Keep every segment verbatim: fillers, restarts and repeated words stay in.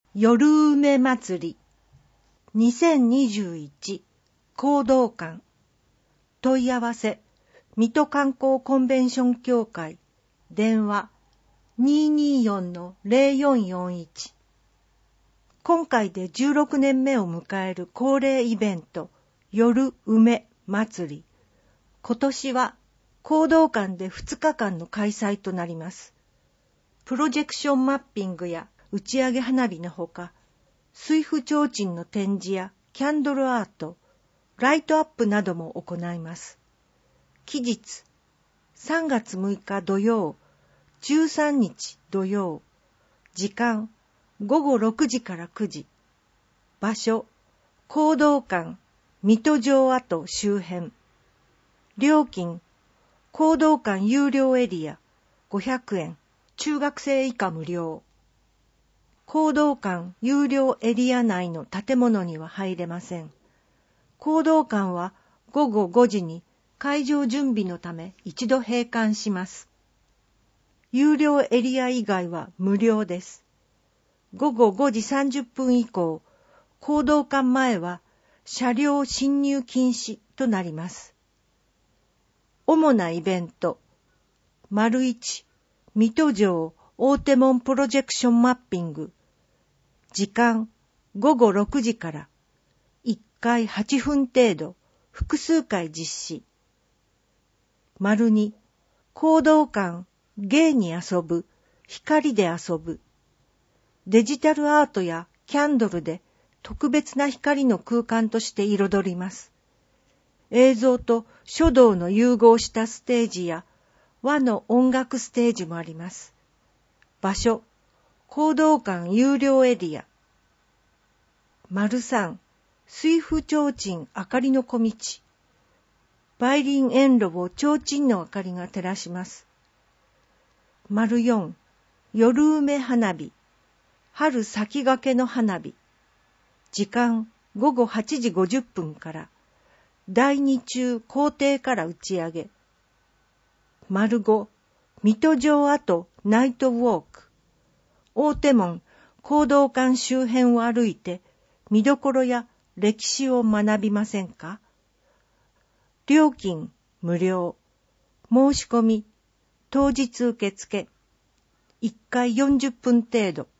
夜梅祭りにせんにじゅういち講道館問い合わせ水戸観光コンベンション協会電話 にーにーよんのゼロよんよんいち 今回でじゅうろくねんめを迎える恒例イベント夜梅祭り。今年は講道館でふつかかんの開催となります。プロジェクションマッピングや打ち上げ花火のほか、水府提灯の展示やキャンドルアート、ライトアップなども行います。期日、さんがつむいか土曜、じゅうさんにち土曜、時間、ごごろくじからくじ、場所、講道館、水戸城跡周辺、料金、講道館有料エリアごひゃくえん、中学生以下無料。講道館有料エリア内の建物には入れません。講道館はごごごじに会場準備のため一度閉館します。有料エリア以外は無料です。ごごごじさんじゅっぷん以降、講道館前は車両進入禁止となります。主なイベント、丸一、水戸城大手門プロジェクションマッピング。時間、ごごろくじから、いっかいはっぷん程度、複数回実施。丸に、講道館、芸に遊ぶ、光で遊ぶ。デジタルアートやキャンドルで特別な光の空間として彩ります。映像と書道の融合したステージや和の音楽ステージもあります。場所、講道館有料エリア。丸三、水府提灯明かりの小道。梅林園路を提灯の明かりが照らします。丸四、夜梅花火。春先駆けの花火。時間、ごごはちじごじゅっぷんから。だいに中校庭から打ち上げ。丸五、水戸城跡ナイトウォーク。大手門、講道館周辺を歩いて、見どころや歴史を学びませんか？料金、無料。申し込み、当日受付。いっかいよんじゅっぷん程度。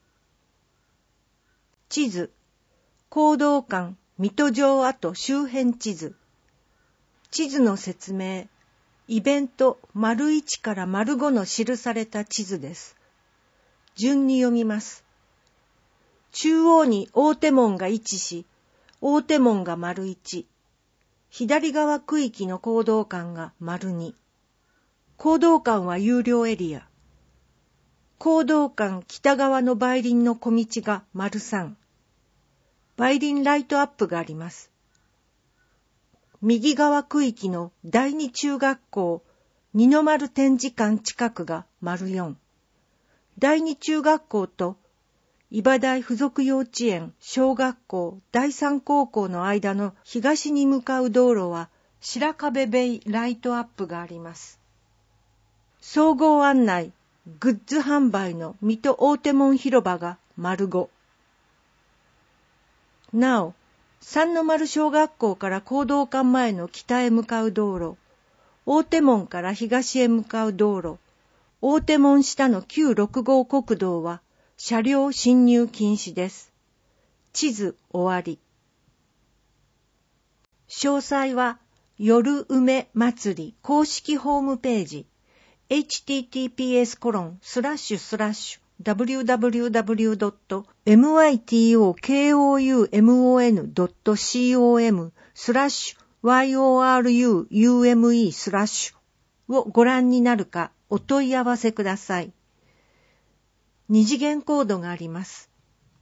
地図、講道館、水戸城跡周辺地図。地図の説明、イベント丸いちから丸ごの記された地図です。順に読みます。中央に大手門が位置し、大手門が丸いち、左側区域の講道館が丸に、講道館は有料エリア、講道館北側の梅林の小道が丸さん、梅林ライトアップがあります。右側区域の第二中学校二の丸展示館近くが丸よん、第二中学校と茨大附属幼稚園小学校第三高校の間の東に向かう道路は白壁ベイライトアップがあります。総合案内、グッズ販売の水戸大手門広場が丸ご。なお、三の丸小学校から講道館前の北へ向かう道路、大手門から東へ向かう道路、大手門下のきゅうろくごう国道は車両進入禁止です。地図終わり。詳細は夜梅祭り公式ホームページ エイチティーティーピーエスコロンスラッシュスラッシュダブリューダブリューダブリュードットミトコンドットコムスラッシュワイオーアールユーユーエムイースラッシュをご覧になるかお問い合わせください。二次元コードがあります。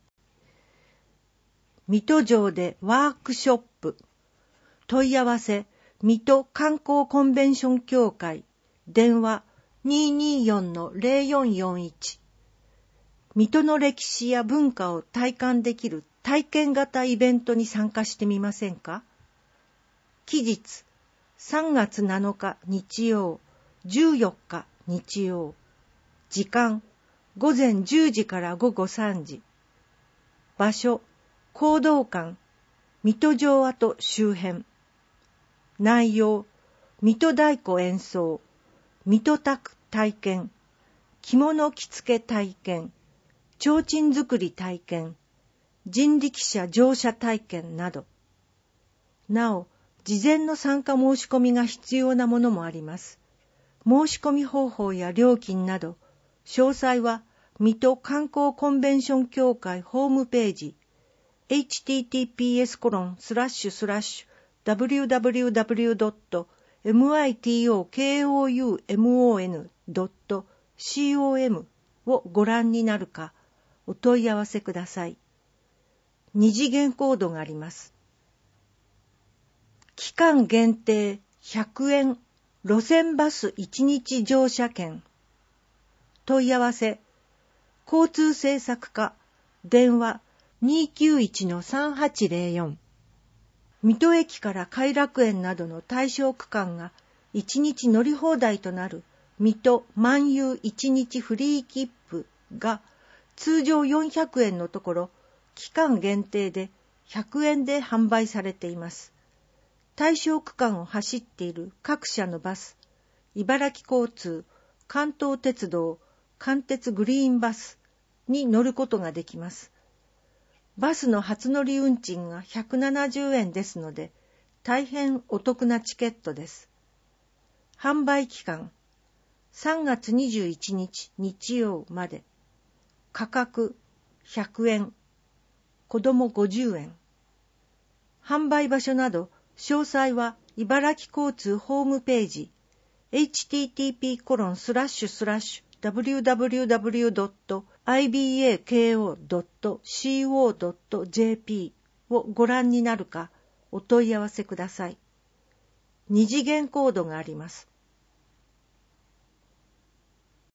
水戸城でワークショップ。問い合わせ、水戸観光コンベンション協会。電話 にーにーよんのゼロよんよんいち。水戸の歴史や文化を体感できる体験型イベントに参加してみませんか？期日、さんがつなのか日曜、じゅうよっか日曜。時間、ごぜんじゅうじからごごさんじ。 場所、講道館、水戸城跡周辺。内容、水戸太鼓演奏、水戸卓体験、着物着付け体験、提灯作り体験、人力車乗車体験など。なお、事前の参加申し込みが必要なものもあります。申し込み方法や料金など、詳細は水戸観光コンベンション協会ホームページ、エイチティーティーピーエスコロンスラッシュスラッシュダブリューダブリューダブリュードットミトコンドットコム をご覧になるかお問い合わせください。二次元コードがあります。期間限定ひゃくえん路線バスいちにち乗車券。問い合わせ、交通政策課、電話 にーきゅういちのさんはちゼロよん。水戸駅から偕楽園などの対象区間がいちにち乗り放題となる水戸満遊いちにちフリー切符が通常よんひゃくえんのところ期間限定でひゃくえんで販売されています。対象区間を走っている各社のバス、茨城交通、関東鉄道、関鉄グリーンバスに乗ることができます。バスの初乗り運賃がひゃくななじゅうえんですので、大変お得なチケットです。販売期間、さんがつにじゅういちにち日曜まで。価格ひゃくえん、子供ごじゅうえん。販売場所など、詳細は茨城交通ホームページ、エイチティーティーピーコロンスラッシュスラッシュダブリューダブリューダブリュードットアイビーエーケーオードットシーオードットジェーピー をご覧になるかお問い合わせください。二次元コードがあります。